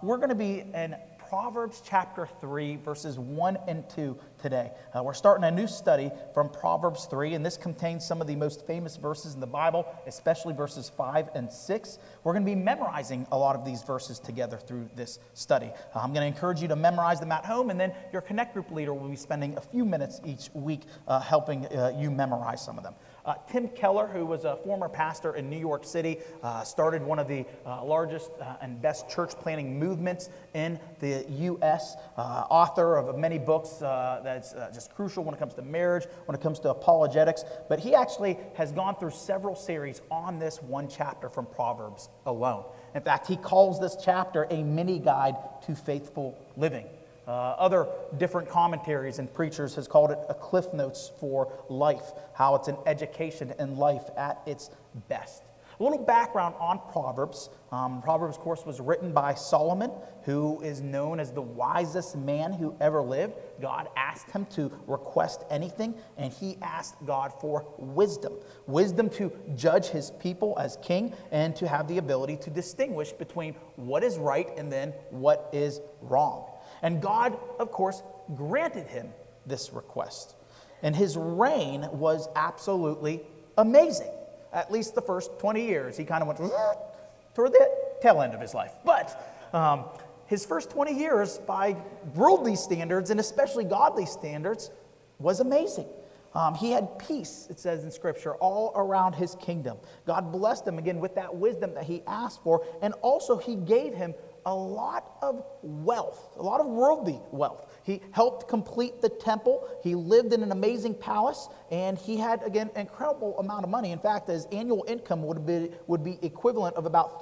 We're going to be in Proverbs chapter 3, verses 1 and 2 today. We're starting a new study from Proverbs 3, and this contains some of the most famous verses in the Bible, especially verses 5 and 6. We're going to be memorizing a lot of these verses together through this study. I'm going to encourage you to memorize them at home, and then your Connect Group leader will be spending a few minutes each week helping you memorize some of them. Tim Keller, who was a former pastor in New York City, started one of the largest and best church planting movements in the U.S., author of many books that's just crucial when it comes to marriage, when it comes to apologetics. But he actually has gone through several series on this one chapter from Proverbs alone. In fact, he calls this chapter a mini guide to faithful living. Other different commentaries and preachers has called it a cliff notes for life, how it's an education in life at its best. A little background on Proverbs. Proverbs, of course, was written by Solomon, who is known as the wisest man who ever lived. God asked him to request anything, and he asked God for wisdom. Wisdom to judge his people as king and to have the ability to distinguish between what is right and then what is wrong. And God, of course, granted him this request. And his reign was absolutely amazing. At least the first 20 years, he kind of went toward the tail end of his life. But his first 20 years, by worldly standards, and especially godly standards, was amazing. He had peace, it says in Scripture, all around his kingdom. God blessed him, again, with that wisdom that he asked for, and also he gave him a lot of wealth, a lot of worldly wealth. He helped complete the temple. He lived in an amazing palace, and he had, again, an incredible amount of money. In fact, his annual income would be equivalent of about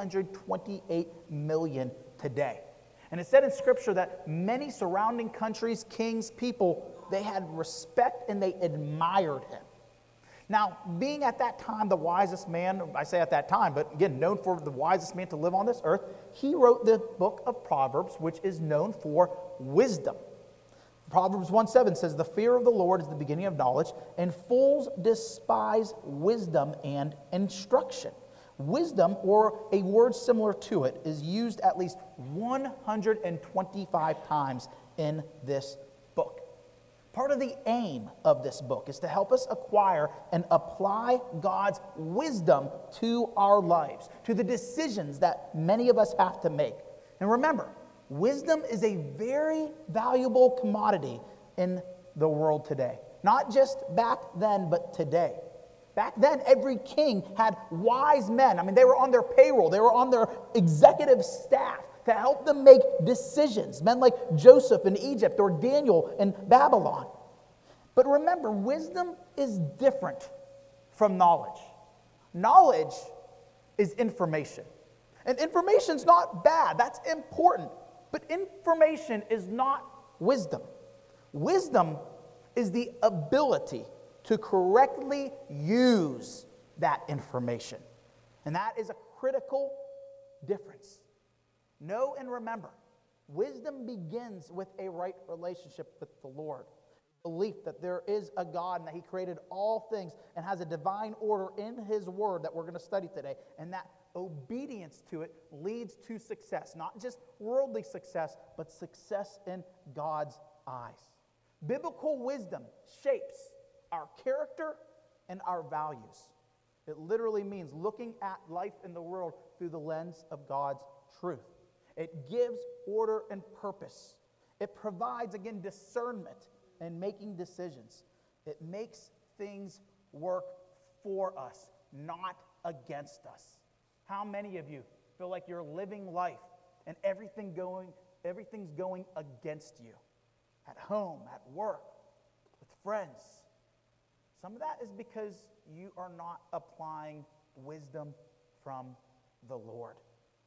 $328 million today. And it said in Scripture that many surrounding countries, kings, people, they had respect and they admired him. Now, being at that time the wisest man, I say at that time, but again, known for the wisest man to live on this earth, he wrote the book of Proverbs, which is known for wisdom. Proverbs 1:7 says, "The fear of the Lord is the beginning of knowledge, and fools despise wisdom and instruction." Wisdom, or a word similar to it, is used at least 125 times in this book. Part of the aim of this book is to help us acquire and apply God's wisdom to our lives, to the decisions that many of us have to make. And remember, wisdom is a very valuable commodity in the world today. Not just back then, but today. Back then, every king had wise men. I mean, they were on their payroll. They were on their executive staff to help them make decisions. Men like Joseph in Egypt or Daniel in Babylon. But remember, wisdom is different from knowledge. Knowledge is information. And information's not bad. That's important. But information is not wisdom. Wisdom is the ability to correctly use that information. And that is a critical difference. Know and remember, wisdom begins with a right relationship with the Lord. Belief that there is a God and that he created all things and has a divine order in his word that we're going to study today. And that obedience to it leads to success. Not just worldly success, but success in God's eyes. Biblical wisdom shapes our character and our values. It literally means looking at life in the world through the lens of God's truth. It gives order and purpose. It provides, again, discernment and making decisions. It makes things work for us, not against us. How many of you feel like you're living life and everything's going against you? At home, at work, with friends. Some of that is because you are not applying wisdom from the Lord.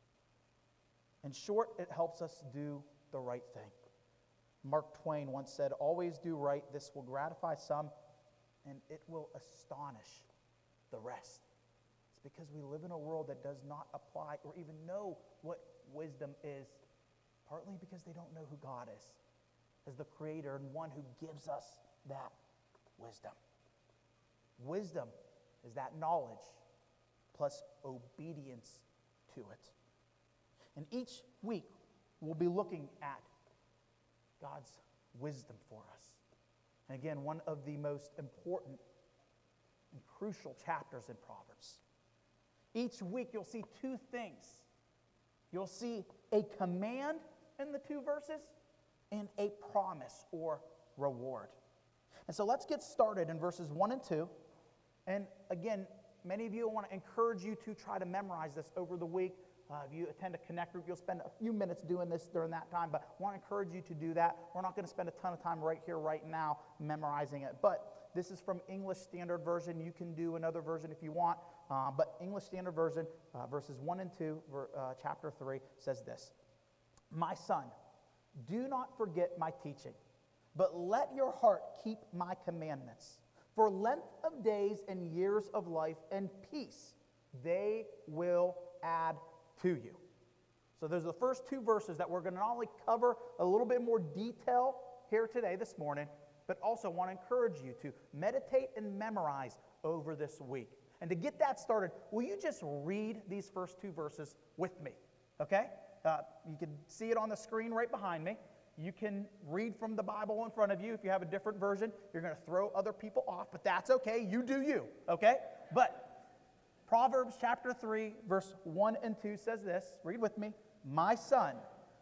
In short, it helps us do the right thing. Mark Twain once said, "Always do right. This will gratify some, and it will astonish the rest." It's because we live in a world that does not apply or even know what wisdom is, partly because they don't know who God is as the creator and one who gives us that wisdom. Wisdom is that knowledge plus obedience to it. And each week, we'll be looking at God's wisdom for us. And again, one of the most important and crucial chapters in Proverbs. Each week you'll see two things. You'll see a command in the two verses and a promise or reward. And so let's get started in verses 1 and 2. And again, many of you, I want to encourage you to try to memorize this over the week. If you attend a Connect group, you'll spend a few minutes doing this during that time, but I want to encourage you to do that. We're not going to spend a ton of time right here, right now, memorizing it. But this is from English Standard Version. You can do another version if you want. But English Standard Version, verses 1 and 2, chapter 3, says this. My son, do not forget my teaching, but let your heart keep my commandments. For length of days and years of life and peace, they will add to you. So those are the first two verses that we're going to not only cover a little bit more detail here today, this morning, but also want to encourage you to meditate and memorize over this week. And to get that started, will you just read these first two verses with me? Okay? You can see it on the screen right behind me. You can read from the Bible in front of you. If you have a different version, you're going to throw other people off, but that's okay. You do you, okay? But Proverbs chapter 3, verse 1 and 2 says this. Read with me. My son,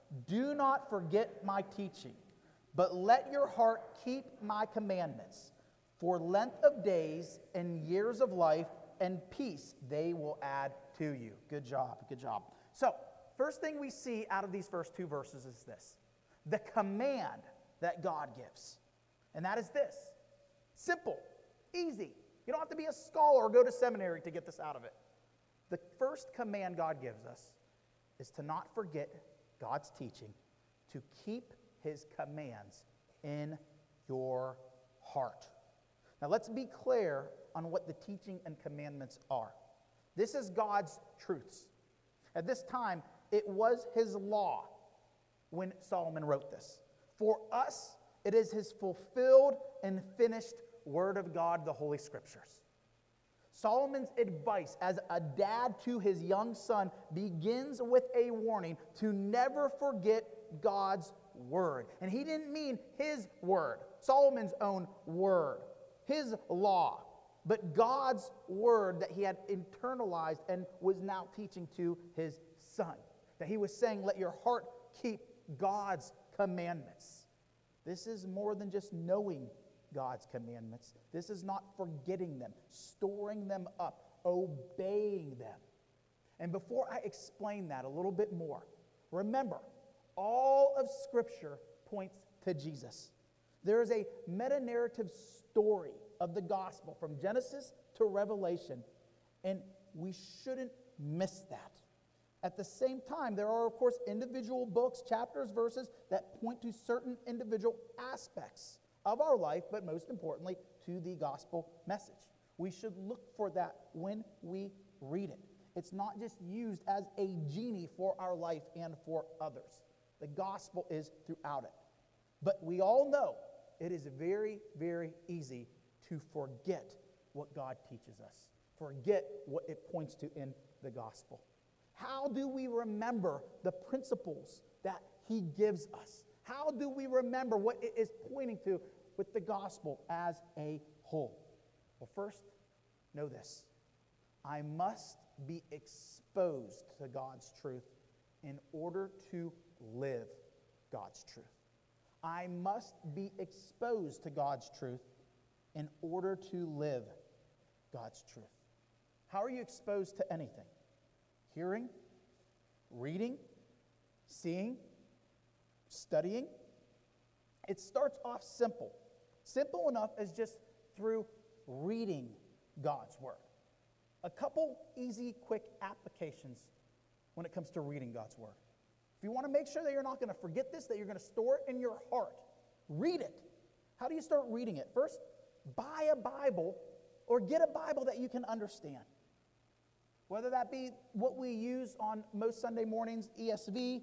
do not forget my teaching, but let your heart keep my commandments. For length of days and years of life and peace they will add to you. Good job, good job. So, first thing we see out of these first two verses is this. The command that God gives. And that is this. Simple, easy. You don't have to be a scholar or go to seminary to get this out of it. The first command God gives us is to not forget God's teaching, to keep his commands in your heart. Now let's be clear on what the teaching and commandments are. This is God's truths. At this time, it was his law when Solomon wrote this. For us, it is his fulfilled and finished Word of God, the Holy Scriptures. Solomon's advice as a dad to his young son begins with a warning to never forget God's Word. And he didn't mean his word, Solomon's own word, his law, but God's word that he had internalized and was now teaching to his son. That he was saying, let your heart keep God's commandments. This is more than just knowing God's commandments. This is not forgetting them, storing them up, obeying them. And before I explain that a little bit more, remember, all of Scripture points to Jesus. There is a meta-narrative story of the gospel from Genesis to Revelation, and we shouldn't miss that. At the same time, there are, of course, individual books, chapters, verses that point to certain individual aspects of our life, but most importantly, to the gospel message. We should look for that when we read it. It's not just used as a genie for our life and for others. The gospel is throughout it. But we all know it is very, very easy to forget what God teaches us, forget what it points to in the gospel. How do we remember the principles that he gives us? How do we remember what it is pointing to with the gospel as a whole? Well, first, know this. I must be exposed to God's truth in order to live God's truth. I must be exposed to God's truth in order to live God's truth. How are you exposed to anything? Hearing, reading, seeing, studying. It starts off simple. Simple enough as just through reading God's Word. A couple easy, quick applications when it comes to reading God's Word. If you want to make sure that you're not going to forget this, that you're going to store it in your heart, read it. How do you start reading it? First, buy a Bible or get a Bible that you can understand. Whether that be what we use on most Sunday mornings, ESV,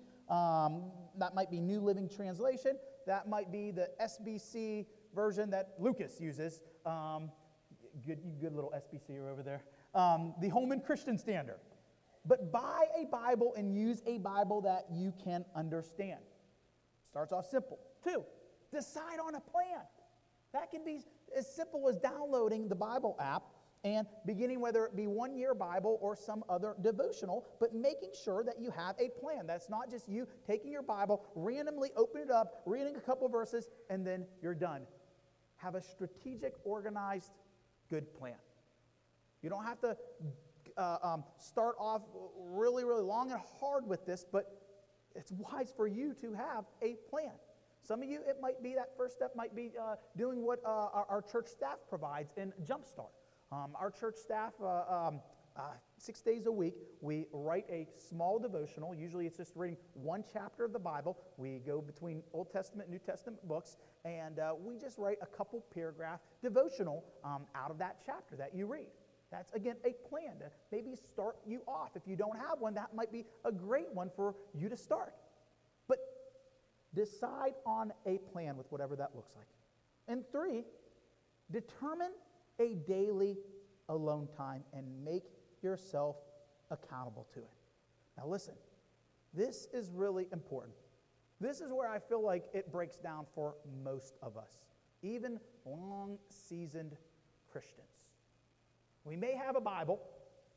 that might be New Living Translation, that might be the SBC version that Lucas uses. Good little SBCer over there. The Holman Christian Standard. but buy a Bible and use a Bible that you can understand. Starts off simple. 2, decide on a plan. That can be as simple as downloading the Bible app and beginning, whether it be 1-year Bible or some other devotional, but making sure that you have a plan. That's not just you taking your Bible, randomly open it up, reading a couple verses, and then you're done. Have a strategic, organized, good plan. You don't have to start off really, really long and hard with this, but it's wise for you to have a plan. Some of you, it might be that first step might be doing what our church staff provides in Jumpstart. Our church staff, 6 days a week, we write a small devotional. Usually it's just reading one chapter of the Bible. We go between Old Testament and New Testament books, and we just write a couple paragraph devotional out of that chapter that you read. That's, again, a plan to maybe start you off. If you don't have one, that might be a great one for you to start. But decide on a plan with whatever that looks like. And 3, determine a daily alone time and make yourself accountable to it. Now listen, this is really important. This is where I feel like it breaks down for most of us, even long-seasoned Christians. We may have a Bible.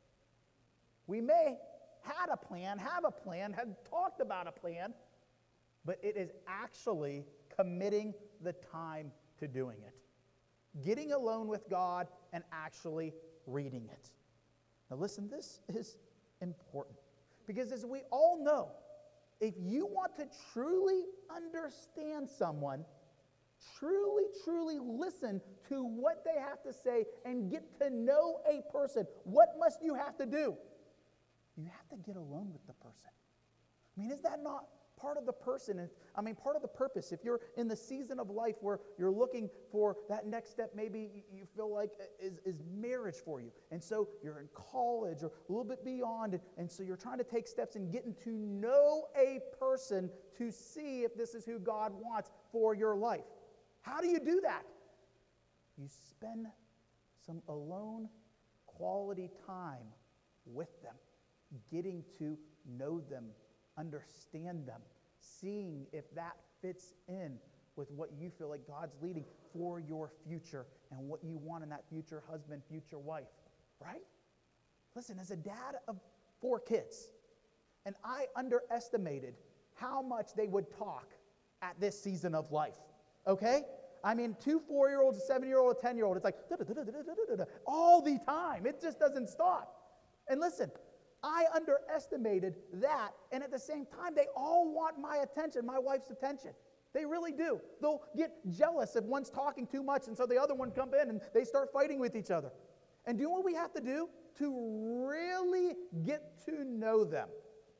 We may have a plan, had talked about a plan, but it is actually committing the time to doing it. Getting alone with God and actually reading it. Now listen, this is important. Because as we all know, if you want to truly understand someone, truly listen to what they have to say and get to know a person, what must you have to do? You have to get alone with the person. I mean, is that not part of the person? Part of the purpose. If you're in the season of life where you're looking for that next step, maybe you feel like is marriage for you. And so you're in college or a little bit beyond, and so you're trying to take steps in getting to know a person to see if this is who God wants for your life. How do you do that? You spend some alone, quality time with them, getting to know them, understand them, seeing if that fits in with what you feel like God's leading for your future and what you want in that future husband, future wife, right? Listen, as a dad of 4 kids, and I underestimated how much they would talk at this season of life, okay? 2 4-year-olds, a 7-year-old, a 10-year-old, it's like all the time. It just doesn't stop. And listen, I underestimated that, and at the same time, they all want my attention, my wife's attention. They really do. They'll get jealous if one's talking too much, and so the other one comes in and they start fighting with each other. And do you know what we have to do to really get to know them?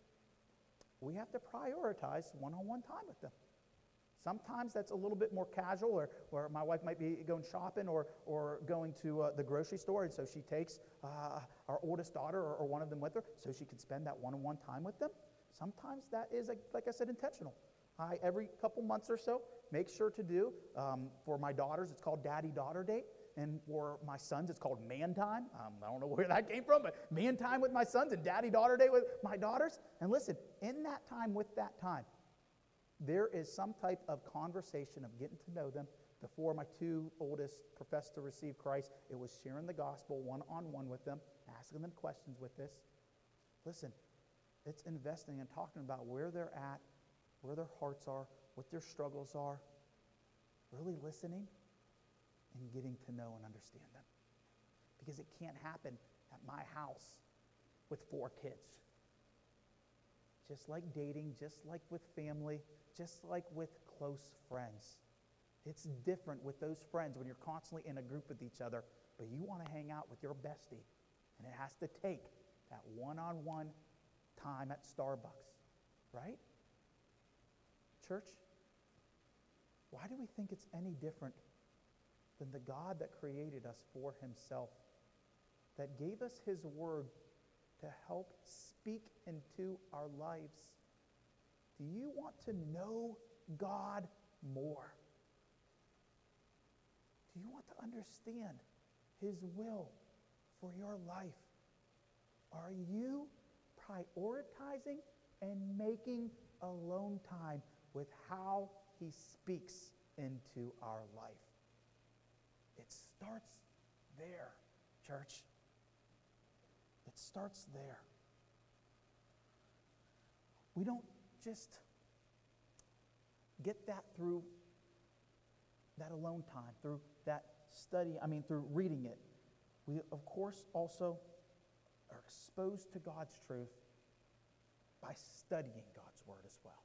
We have to prioritize one-on-one time with them. Sometimes that's a little bit more casual, or where my wife might be going shopping or going to the grocery store, and so she takes our oldest daughter or one of them with her so she can spend that one-on-one time with them. Sometimes that is, like I said, intentional. I, every couple months or so, make sure to do, for my daughters, it's called Daddy-Daughter Date, and for my sons, it's called Man Time. I don't know where that came from, but Man Time with my sons and Daddy-Daughter Date with my daughters. And listen, in that time, with that time, there is some type of conversation of getting to know them. Before my 2 oldest professed to receive Christ, it was sharing the gospel one-on-one with them, asking them questions with this. Listen, it's investing and talking about where they're at, where their hearts are, what their struggles are, really listening and getting to know and understand them. Because it can't happen at my house with 4 kids. Just like dating, just like with family, just like with close friends. It's different with those friends when you're constantly in a group with each other, but you want to hang out with your bestie, and it has to take that one-on-one time at Starbucks, right? Church, why do we think it's any different than the God that created us for himself, that gave us his word to help speak into our lives? Do you want to know God more? Do you want to understand his will for your life? Are you prioritizing and making alone time with how he speaks into our life. It starts there, church. It starts there. We don't just get that through that alone time, through that study, through reading it. We, of course, also are exposed to God's truth by studying God's word as well.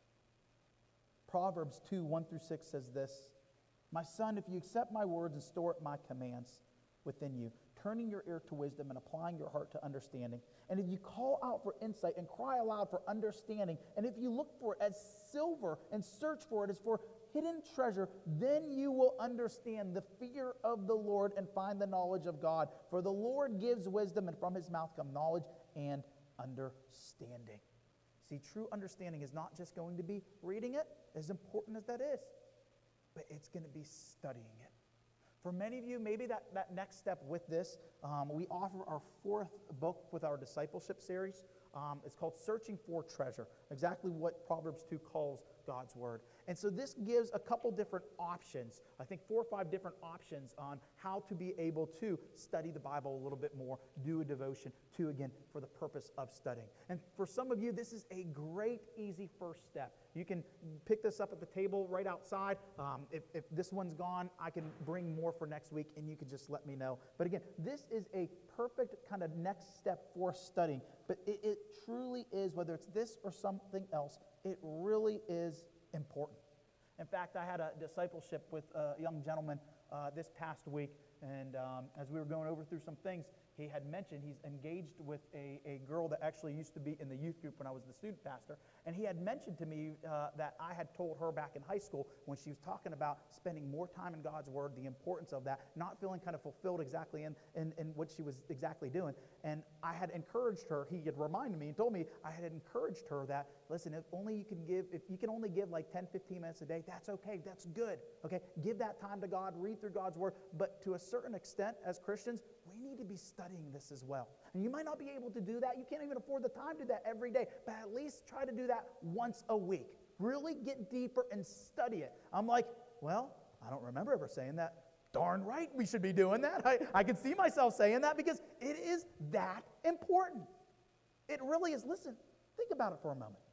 Proverbs 2, 1-6 says this, "My son, if you accept my words and store up my commands within you, turning your ear to wisdom and applying your heart to understanding, and if you call out for insight and cry aloud for understanding, and if you look for it as silver and search for it as for hidden treasure, then you will understand the fear of the Lord and find the knowledge of God. For the Lord gives wisdom, and from his mouth come knowledge and understanding." See, true understanding is not just going to be reading it, as important as that is, but it's going to be studying it. For many of you, maybe that next step with this, we offer our 4th book with our discipleship series. It's called Searching for Treasure, exactly what Proverbs 2 calls God's Word. And so this gives a couple different options, I think 4 or 5 different options on how to be able to study the Bible a little bit more, do a devotion to, again, for the purpose of studying. And for some of you, this is a great, easy first step. You can pick this up at the table right outside. If this one's gone, I can bring more for next week, and you can just let me know. But again, this is a perfect kind of next step for studying. But it truly is, whether it's this or something else, it really is important. In fact, I had a discipleship with a young gentleman this past week, and as we were going over through some things, he had mentioned he's engaged with a girl that actually used to be in the youth group when I was the student pastor, and he had mentioned to me that I had told her back in high school when she was talking about spending more time in God's Word, the importance of that, not feeling kind of fulfilled exactly in what she was exactly doing, and I had encouraged her, he had reminded me and told me I had encouraged her that, listen, if you can only give like 10, 15 minutes a day, that's okay, that's good, okay? Give that time to God, read through God's Word, but to a certain extent, as Christians, we need to be studying this as well. And you might not be able to do that. You can't even afford the time to do that every day, but at least try to do that once a week. Really get deeper and study it. I'm like, well, I don't remember ever saying that. Darn right we should be doing that. I can see myself saying that because it is that important. It really is. Listen, think about it for a moment.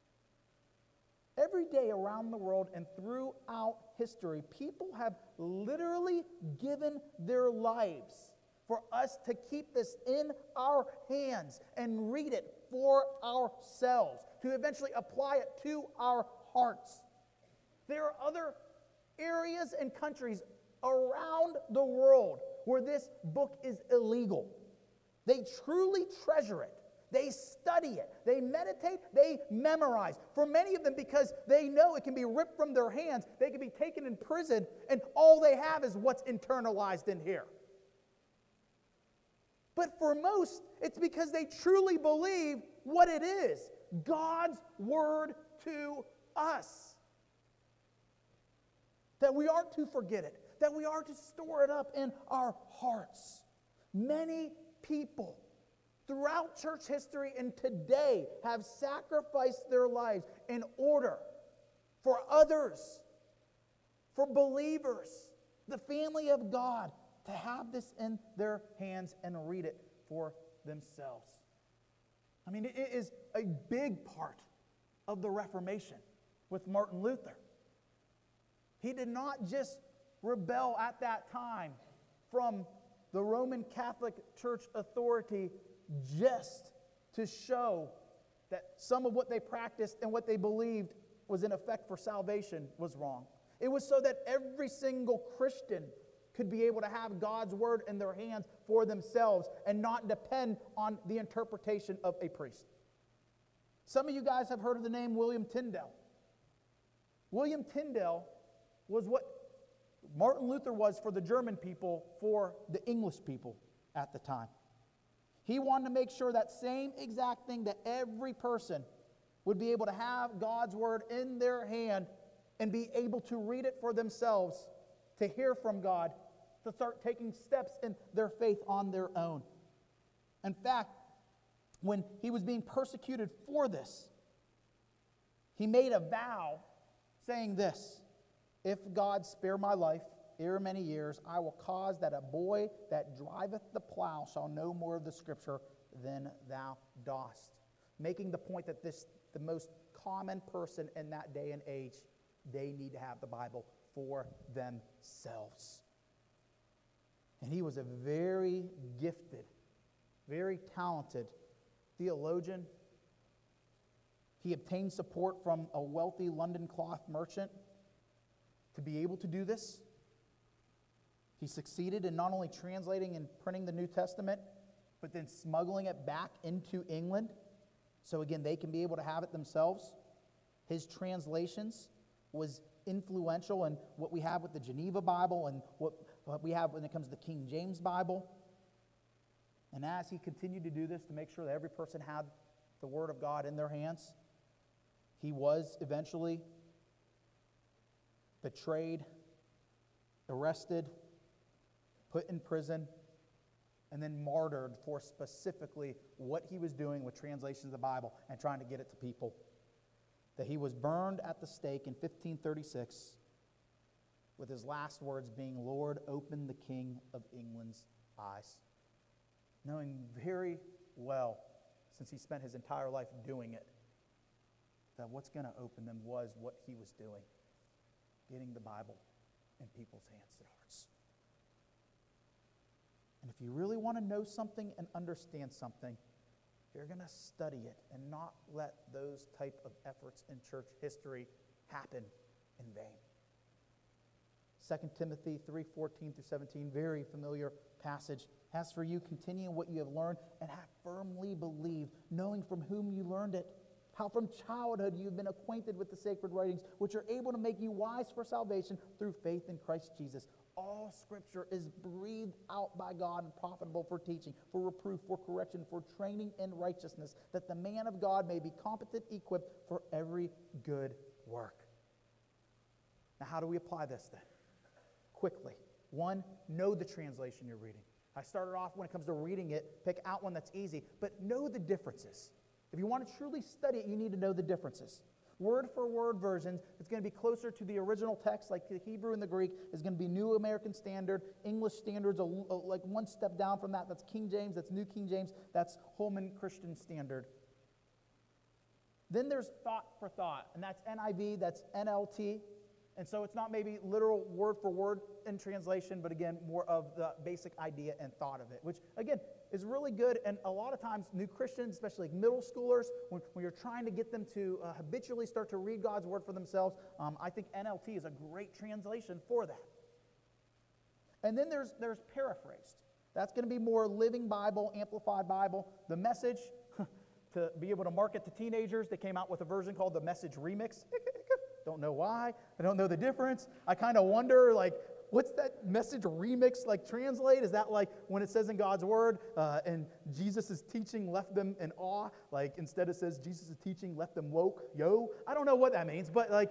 Every day around the world and throughout history, people have literally given their lives for us to keep this in our hands and read it for ourselves, to eventually apply it to our hearts. There are other areas and countries around the world where this book is illegal. They truly treasure it. They study it. They meditate. They memorize. For many of them, because they know it can be ripped from their hands, they can be taken in prison, and all they have is what's internalized in here. But for most, it's because they truly believe what it is, God's Word to us. That we aren't to forget it, that we are to store it up in our hearts. Many people throughout church history and today have sacrificed their lives in order for others, for believers, the family of God, to have this in their hands and read it for themselves. I mean, it is a big part of the Reformation with Martin Luther. He did not just rebel at that time from the Roman Catholic Church authority just to show that some of what they practiced and what they believed was in effect for salvation was wrong. It was so that every single Christian could be able to have God's Word in their hands for themselves and not depend on the interpretation of a priest. Some of you guys have heard of the name William Tyndale. William Tyndale was what Martin Luther was for the German people, for the English people at the time. He wanted to make sure that same exact thing, that every person would be able to have God's Word in their hand and be able to read it for themselves, to hear from God, to start taking steps in their faith on their own. In fact, when he was being persecuted for this, he made a vow saying this: "If God spare my life ere many years, I will cause that a boy that driveth the plow shall know more of the Scripture than thou dost." Making the point that the most common person in that day and age, they need to have the Bible for themselves. And he was a very gifted, very talented theologian. He obtained support from a wealthy London cloth merchant to be able to do this. He succeeded in not only translating and printing the New Testament, but then smuggling it back into England, so again, they can be able to have it themselves. His translations was influential in what we have with the Geneva Bible and what we have when it comes to the King James Bible. And as he continued to do this to make sure that every person had the Word of God in their hands, he was eventually betrayed, arrested, put in prison, and then martyred for specifically what he was doing with translations of the Bible and trying to get it to people. That he was burned at the stake in 1536 with his last words being, "Lord, open the King of England's eyes." Knowing very well, since he spent his entire life doing it, that what's going to open them was what he was doing, getting the Bible in people's hands and hearts. And if you really want to know something and understand something, you're going to study it and not let those type of efforts in church history happen in vain. 2 Timothy 3:14 through 17, very familiar passage. As for you, continue in what you have learned and have firmly believed, knowing from whom you learned it, how from childhood you have been acquainted with the sacred writings, which are able to make you wise for salvation through faith in Christ Jesus. All Scripture is breathed out by God and profitable for teaching, for reproof, for correction, for training in righteousness, that the man of God may be competent, equipped for every good work. Now, how do we apply this then? Quickly. One, know the translation you're reading. I started off when it comes to reading it, pick out one that's easy, but know the differences. If you want to truly study it, you need to know the differences. Word for word versions, it's going to be closer to the original text, like the Hebrew and the Greek, is going to be New American Standard. English Standard's like one step down from that. That's King James, that's New King James, that's Holman Christian Standard. Then there's thought for thought, and that's NIV, that's NLT. And so it's not maybe literal word for word in translation, but again, more of the basic idea and thought of it, which again is really good. And a lot of times new Christians, especially like middle schoolers, when you're trying to get them to habitually start to read God's word for themselves, I think NLT is a great translation for that. And then there's paraphrased. That's going to be more Living Bible, Amplified Bible. The Message, to be able to market to teenagers, they came out with a version called the Message Remix. Don't know why. I don't know the difference. I kind of wonder, like, what's that Message Remix like translate? Is that like when it says in God's word, and Jesus' teaching left them in awe? Like instead it says Jesus' teaching left them woke? Yo? I don't know what that means, but like,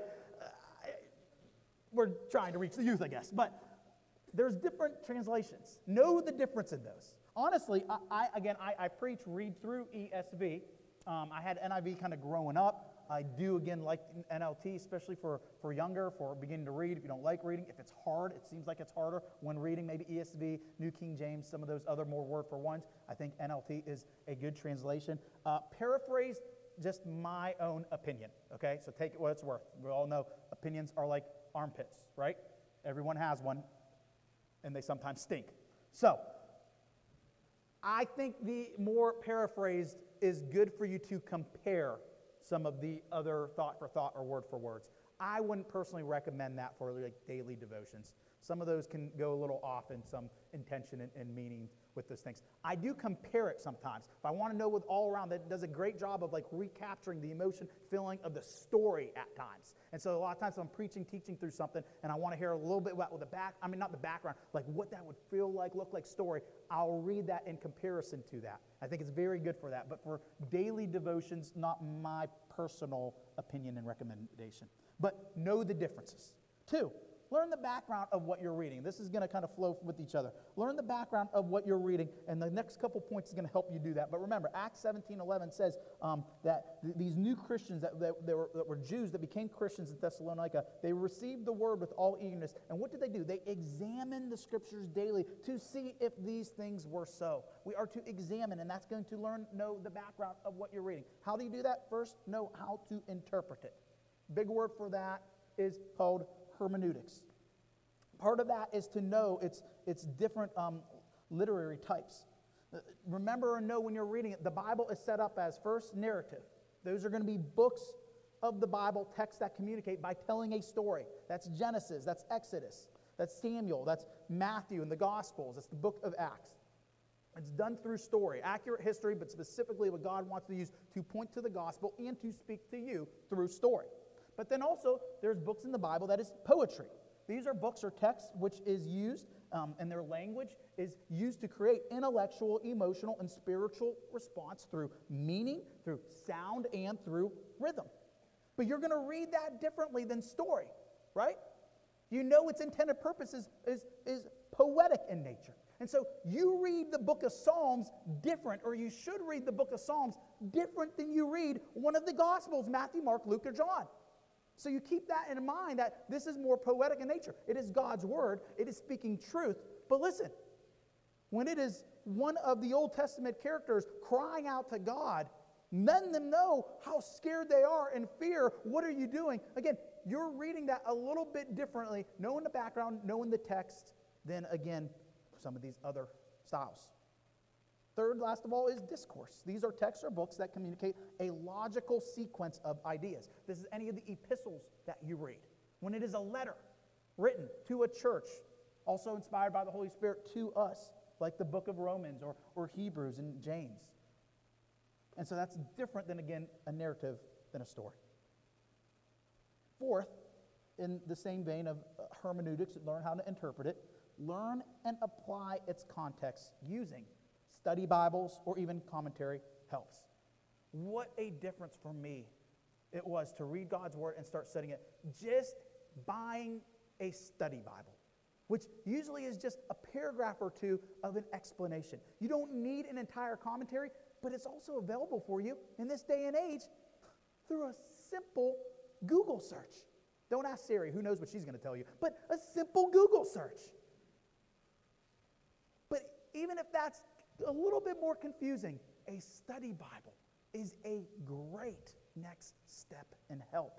we're trying to reach the youth, I guess. But there's different translations. Know the difference in those. Honestly, I preach read through ESV. I had NIV kind of growing up. I do, again, like NLT, especially for younger, for beginning to read. If you don't like reading, if it's hard, it seems like it's harder when reading, maybe ESV, New King James, some of those other more word for ones. I think NLT is a good translation. Paraphrased, just my own opinion, okay? So take it what it's worth. We all know opinions are like armpits, right? Everyone has one, and they sometimes stink. So I think the more paraphrased is good for you to compare some of the other thought for thought or word for words. I wouldn't personally recommend that for like daily devotions. Some of those can go a little off in some intention and meaning with those things. I do compare it sometimes. If I want to know with all around, that does a great job of like recapturing the emotion, feeling of the story at times. And so a lot of times I'm preaching, teaching through something, and I want to hear a little bit about not the background, like what that would feel like, look like story. I'll read that in comparison to that. I think it's very good for that. But for daily devotions, not my personal opinion and recommendation. But know the differences. 2, Learn the background of what you're reading. This is going to kind of flow with each other. Learn the background of what you're reading, and the next couple points is going to help you do that. But remember, Acts 17:11 says that these new Christians that were Jews that became Christians in Thessalonica, they received the word with all eagerness. And what did they do? They examined the scriptures daily to see if these things were so. We are to examine, and that's going to know the background of what you're reading. How do you do that? First, know how to interpret it. Big word for that is called hermeneutics. Part of that is to know its different literary types. Remember and know when you're reading it, the Bible is set up as first narrative. Those are going to be books of the Bible, texts that communicate by telling a story. That's Genesis, that's Exodus, that's Samuel, that's Matthew and the Gospels, that's the book of Acts. It's done through story, accurate history, but specifically what God wants to use to point to the gospel and to speak to you through story. But then also, there's books in the Bible that is poetry. These are books or texts which is used, and their language is used to create intellectual, emotional, and spiritual response through meaning, through sound, and through rhythm. But you're going to read that differently than story, right? You know its intended purpose is poetic in nature. And so you read the book of Psalms different, or you should read the book of Psalms different than you read one of the Gospels, Matthew, Mark, Luke, or John. So you keep that in mind that this is more poetic in nature. It is God's word. It is speaking truth. But listen, when it is one of the Old Testament characters crying out to God, letting them know how scared they are and fear, what are you doing? Again, you're reading that a little bit differently, knowing the background, knowing the text, than, again, some of these other styles. Third, last of all, is discourse. These are texts or books that communicate a logical sequence of ideas. This is any of the epistles that you read. When it is a letter written to a church, also inspired by the Holy Spirit to us, like the book of Romans or Hebrews and James. And so that's different than, again, a narrative than a story. Fourth, in the same vein of hermeneutics, learn how to interpret it. Learn and apply its context using study Bibles or even commentary helps. What a difference for me it was to read God's Word and start studying it. Just buying a study Bible, which usually is just a paragraph or two of an explanation. You don't need an entire commentary, but it's also available for you in this day and age through a simple Google search. Don't ask Siri, who knows what she's going to tell you, but a simple Google search. But even if that's a little bit more confusing, a study Bible is a great next step and help.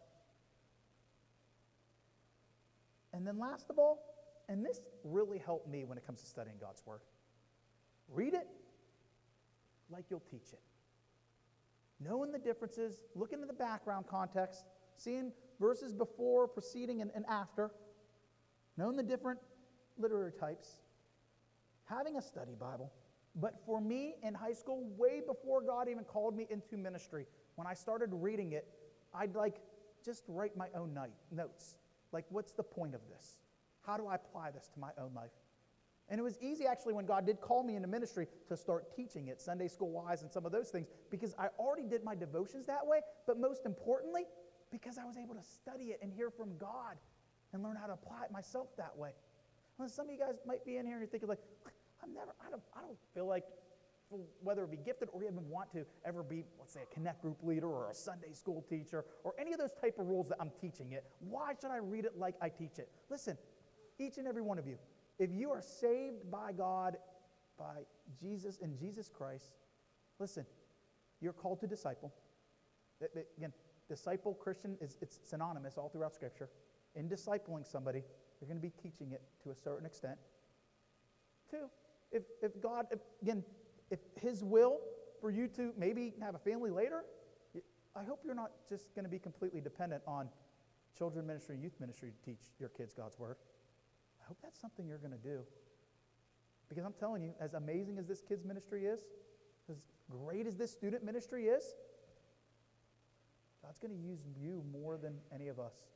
And then last of all, and this really helped me when it comes to studying God's Word, read it like you'll teach it. Knowing the differences, looking at the background context, seeing verses before, preceding, and after, knowing the different literary types, having a study Bible. But for me in high school, way before God even called me into ministry, when I started reading it, I'd just write my own notes. Like, what's the point of this? How do I apply this to my own life? And it was easy actually when God did call me into ministry to start teaching it, Sunday school wise and some of those things, because I already did my devotions that way, but most importantly, because I was able to study it and hear from God and learn how to apply it myself that way. Well, some of you guys might be in here and you're thinking like, I don't feel like, whether it be gifted or even want to ever be, let's say, a Connect group leader or a Sunday school teacher or any of those type of roles that I'm teaching it. Why should I read it like I teach it? Listen, each and every one of you, if you are saved by God, by Jesus and Jesus Christ, listen, you're called to disciple. Again, disciple, Christian, it's synonymous all throughout Scripture. In discipling somebody, you're going to be teaching it to a certain extent. Two, if God, if His will for you to maybe have a family later, I hope you're not just going to be completely dependent on children ministry, youth ministry to teach your kids God's Word. I hope that's something you're going to do. Because I'm telling you, as amazing as this kids ministry is, as great as this student ministry is, God's going to use you more than any of us.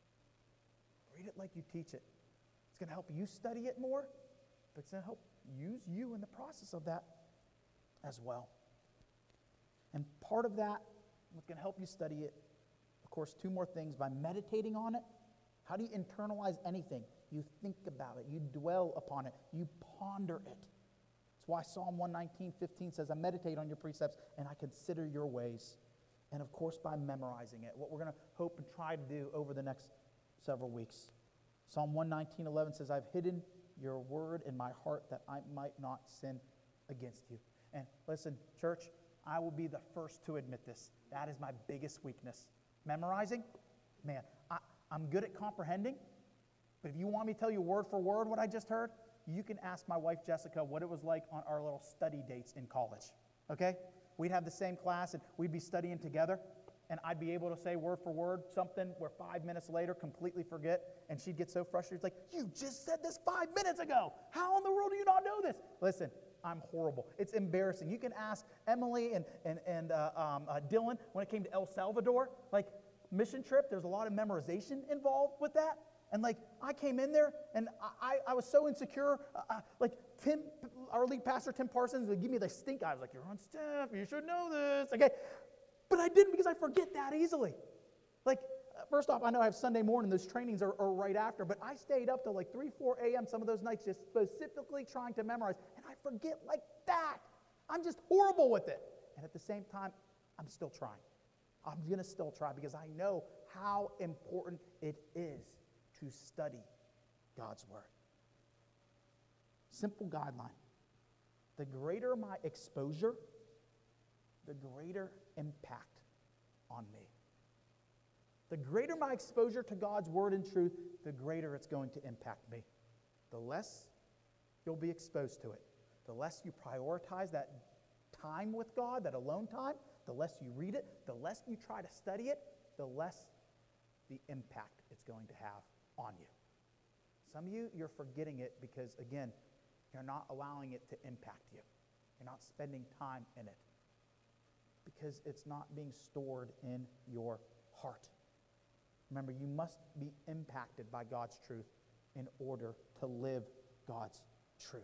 Read it like you teach it. It's going to help you study it more, but it's going to help use you in the process of that as well. And part of that, what's going to help you study it, of course, two more things: by meditating on it. How do you internalize anything? You think about it. You dwell upon it. You ponder it. That's why Psalm 119:15 says, I meditate on your precepts and I consider your ways. And of course, by memorizing it, what we're going to hope and try to do over the next several weeks. Psalm 119:11 says, I've hidden your word in my heart that I might not sin against you. And listen, church, I will be the first to admit this. That is my biggest weakness. Memorizing, man, I'm good at comprehending, but if you want me to tell you word for word what I just heard, you can ask my wife Jessica what it was like on our little study dates in college, okay? We'd have the same class and we'd be studying together, and I'd be able to say word for word something where 5 minutes later completely forget, and she'd get so frustrated, like, you just said this 5 minutes ago. How in the world do you not know this? Listen, I'm horrible. It's embarrassing. You can ask Emily and Dylan when it came to El Salvador, like mission trip, there's a lot of memorization involved with that. And like, I came in there and I was so insecure. Like our lead pastor, Tim Parsons, would give me the stink eye. I was like, you're on staff, you should know this. Okay. But I didn't, because I forget that easily. Like, first off, I know I have Sunday morning, those trainings are right after, but I stayed up till like 3, 4 a.m. some of those nights just specifically trying to memorize, and I forget like that. I'm just horrible with it. And at the same time, I'm still trying. I'm going to still try because I know how important it is to study God's Word. Simple guideline. The greater my exposure, the greater impact on me. The greater my exposure to God's Word and truth, the greater it's going to impact me. The less you'll be exposed to it, the less you prioritize that time with God, that alone time, the less you read it, the less you try to study it, the less the impact it's going to have on you. Some of you, you're forgetting it because, again, you're not allowing it to impact you. You're not spending time in it because it's not being stored in your heart. Remember, you must be impacted by God's truth in order to live God's truth.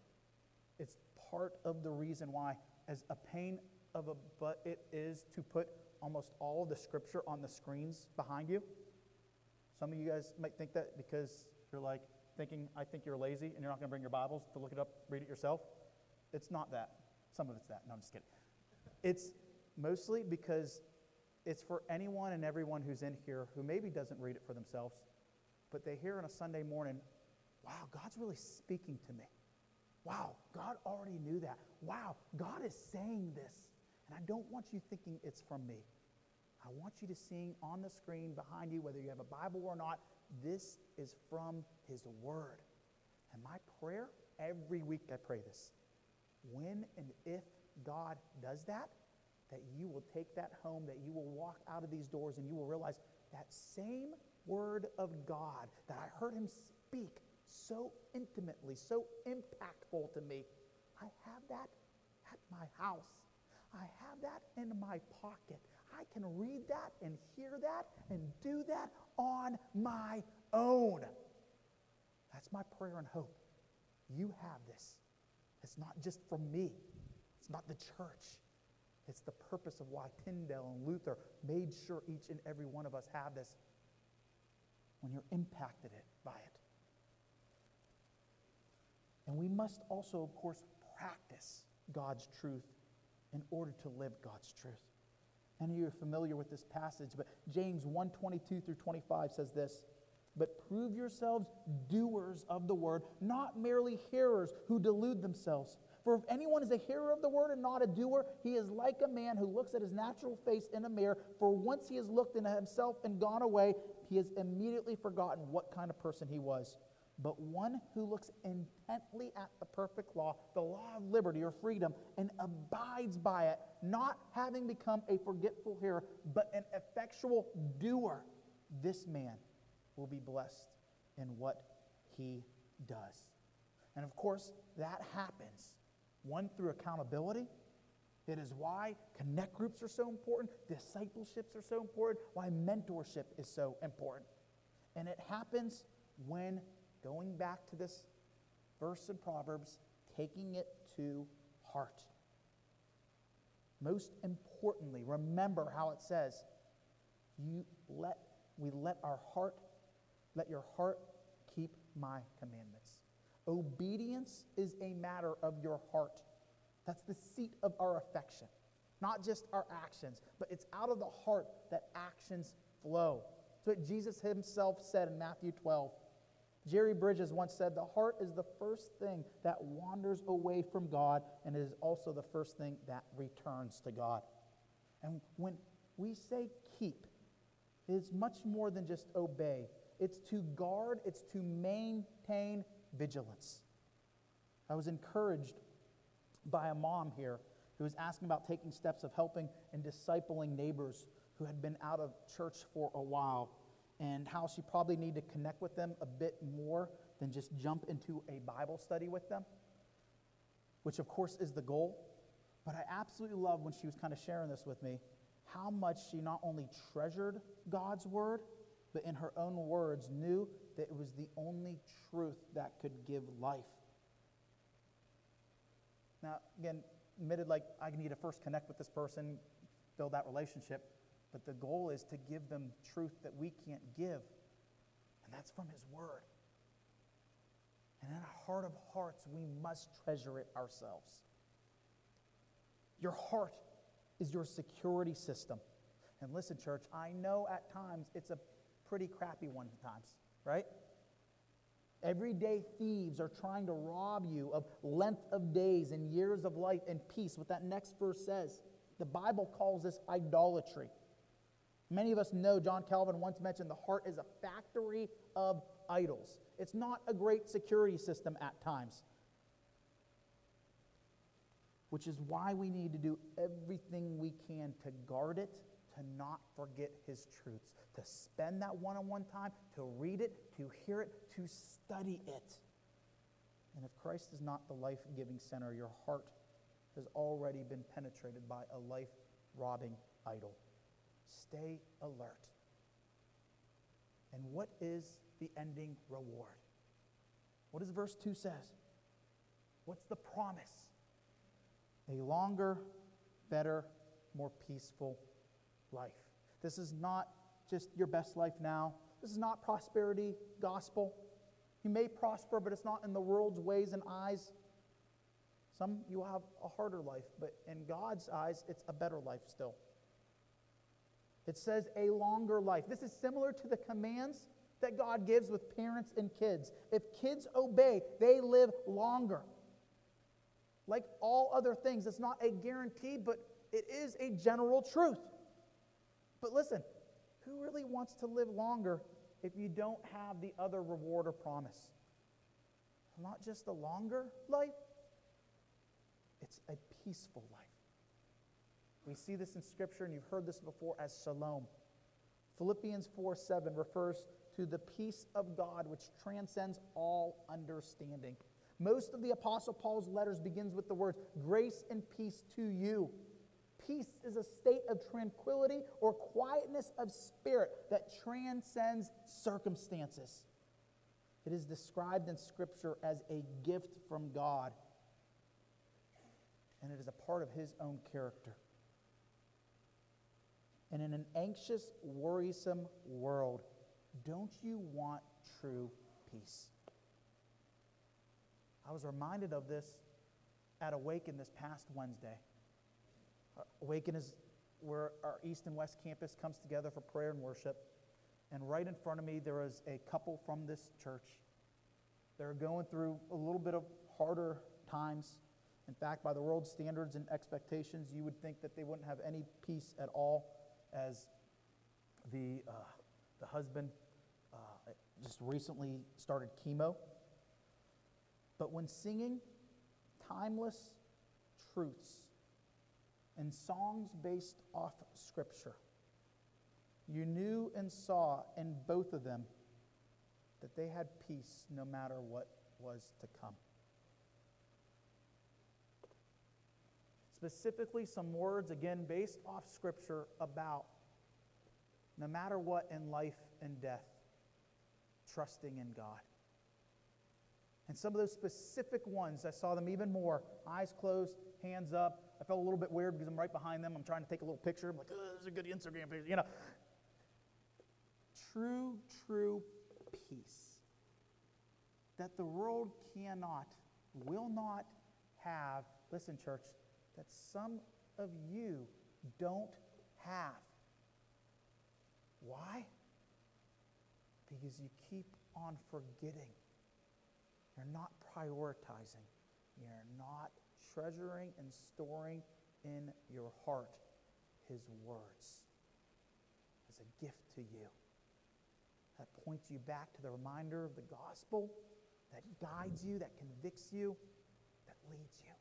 It's part of the reason why, as a pain of a butt it is to put almost all of the scripture on the screens behind you. Some of you guys might think that because you're like thinking, I think you're lazy and you're not going to bring your Bibles to look it up, read it yourself. It's not that. Some of it's that. No, I'm just kidding. It's mostly because it's for anyone and everyone who's in here who maybe doesn't read it for themselves, but they hear on a Sunday morning, wow, God's really speaking to me. Wow, God already knew that. Wow, God is saying this. And I don't want you thinking it's from me. I want you to see on the screen behind you, whether you have a Bible or not, this is from His Word. And my prayer, every week I pray this. When and if God does that, that you will take that home, that you will walk out of these doors and you will realize that same Word of God that I heard Him speak so intimately, so impactful to me, I have that at my house. I have that in my pocket. I can read that and hear that and do that on my own. That's my prayer and hope. You have this. It's not just from me. It's not the church. It's the purpose of why Tyndale and Luther made sure each and every one of us have this when you're impacted by it. And we must also, of course, practice God's truth in order to live God's truth. Many of you are familiar with this passage, but James 1:22 through 25 says this, "But prove yourselves doers of the word, not merely hearers who delude themselves. For if anyone is a hearer of the word and not a doer, he is like a man who looks at his natural face in a mirror. For once he has looked into himself and gone away, he has immediately forgotten what kind of person he was. But one who looks intently at the perfect law, the law of liberty or freedom, and abides by it, not having become a forgetful hearer, but an effectual doer, this man will be blessed in what he does." And of course, that happens, one, through accountability. It is why connect groups are so important, discipleships are so important, why mentorship is so important. And it happens when, going back to this verse in Proverbs, taking it to heart. Most importantly, remember how it says, we let our heart let your heart keep my commandments. Obedience is a matter of your heart. That's the seat of our affection. Not just our actions, but it's out of the heart that actions flow. That's what Jesus himself said in Matthew 12. Jerry Bridges once said, the heart is the first thing that wanders away from God, and it is also the first thing that returns to God. And when we say keep, it's much more than just obey. It's to guard, it's to maintain vigilance. I was encouraged by a mom here who was asking about taking steps of helping and discipling neighbors who had been out of church for a while, and how she probably needed to connect with them a bit more than just jump into a Bible study with them, which of course is the goal. But I absolutely love when she was kind of sharing this with me, how much she not only treasured God's word, but in her own words knew that it was the only truth that could give life. Now, again, admitted, like, I need to first connect with this person, build that relationship, but the goal is to give them truth that we can't give, and that's from his word. And in our heart of hearts, we must treasure it ourselves. Your heart is your security system. And listen, church, I know at times it's a pretty crappy one at times, right? Everyday thieves are trying to rob you of length of days and years of life and peace. What that next verse says, the Bible calls this idolatry. Many of us know John Calvin once mentioned the heart is a factory of idols. It's not a great security system at times, which is why we need to do everything we can to guard it, to not forget his truths, to spend that one-on-one time, to read it, to hear it, to study it. And if Christ is not the life-giving center, your heart has already been penetrated by a life-robbing idol. Stay alert. And what is the ending reward? What does verse 2 says? What's the promise? A longer, better, more peaceful life. This is not just your best life now. This is not prosperity gospel. You may prosper, but it's not in the world's ways and eyes. Some you will have a harder life, but in God's eyes, it's a better life still. It says a longer life. This is similar to the commands that God gives with parents and kids. If kids obey, they live longer. Like all other things, it's not a guarantee, but it is a general truth. But listen, who really wants to live longer if you don't have the other reward or promise? Not just a longer life, it's a peaceful life. We see this in Scripture, and you've heard this before, as shalom. Philippians 4:7 refers to the peace of God which transcends all understanding. Most of the Apostle Paul's letters begins with the words, grace and peace to you. Peace is a state of tranquility or quietness of spirit that transcends circumstances. It is described in Scripture as a gift from God, and it is a part of his own character. And in an anxious, worrisome world, don't you want true peace? I was reminded of this at Awaken this past Wednesday. Awaken is where our East and West campus comes together for prayer and worship. And right in front of me, there is a couple from this church. They're going through a little bit of harder times. In fact, by the world's standards and expectations, you would think that they wouldn't have any peace at all, as the husband just recently started chemo. But when singing timeless truths and songs based off Scripture, you knew and saw in both of them that they had peace no matter what was to come. Specifically, some words, again, based off Scripture about no matter what in life and death, trusting in God. And some of those specific ones, I saw them even more, eyes closed, hands up. I felt a little bit weird because I'm right behind them. I'm trying to take a little picture. I'm like, oh, this is a good Instagram picture, you know. True peace that the world cannot, will not have, listen, church, that some of you don't have. Why? Because you keep on forgetting. You're not prioritizing. You're not treasuring and storing in your heart His words as a gift to you. That points you back to the reminder of the gospel, that guides you, that convicts you, that leads you.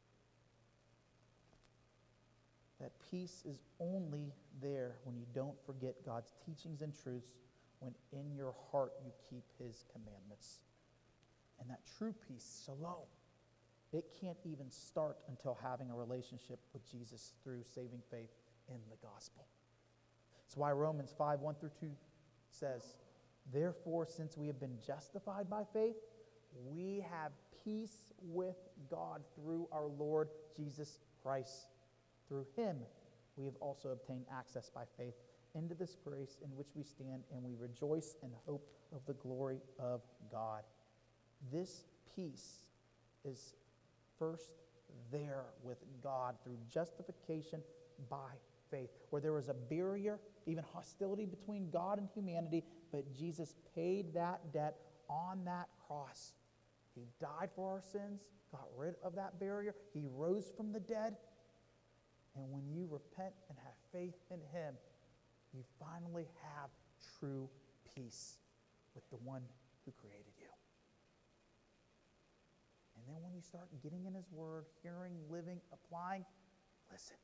That peace is only there when you don't forget God's teachings and truths, when in your heart you keep His commandments. And that true peace, shalom, it can't even start until having a relationship with Jesus through saving faith in the gospel. That's why Romans 5, 1 through 2 says, therefore, since we have been justified by faith, we have peace with God through our Lord Jesus Christ. Through Him, we have also obtained access by faith into this grace in which we stand, and we rejoice in hope of the glory of God. This peace is first there with God through justification by faith, where there was a barrier, even hostility between God and humanity, but Jesus paid that debt on that cross. He died for our sins, got rid of that barrier. He rose from the dead. And when you repent and have faith in Him, you finally have true peace with the one who created you. And then when you start getting in His Word, hearing, living, applying, listen.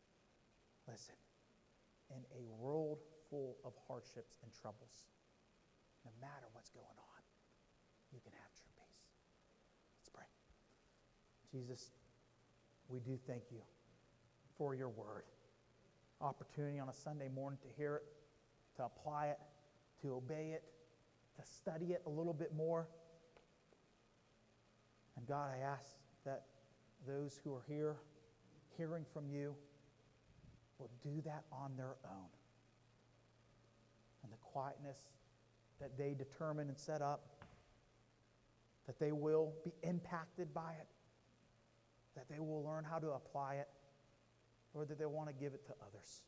In a world full of hardships and troubles, no matter what's going on, you can have true peace. Let's pray. Jesus, we do thank You for Your Word. Opportunity on a Sunday morning to hear it, to apply it, to obey it, to study it a little bit more. And God, I ask that those who are here hearing from You will do that on their own. And the quietness that they determine and set up, that they will be impacted by it, that they will learn how to apply it, or that they want to give it to others.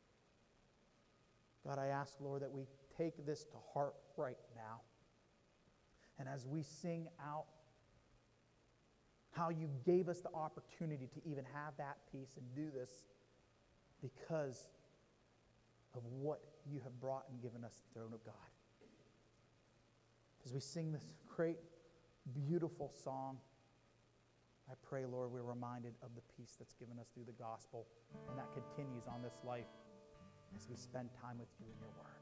God, I ask, Lord, that we take this to heart right now. And as we sing out how You gave us the opportunity to even have that peace and do this because of what You have brought and given us, the throne of God. As we sing this great, beautiful song, I pray, Lord, we're reminded of the peace that's given us through the gospel, and that continues on this life as we spend time with You in Your Word.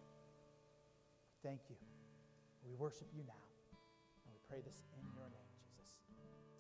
Thank You. We worship You now, and we pray this in Your name, Jesus.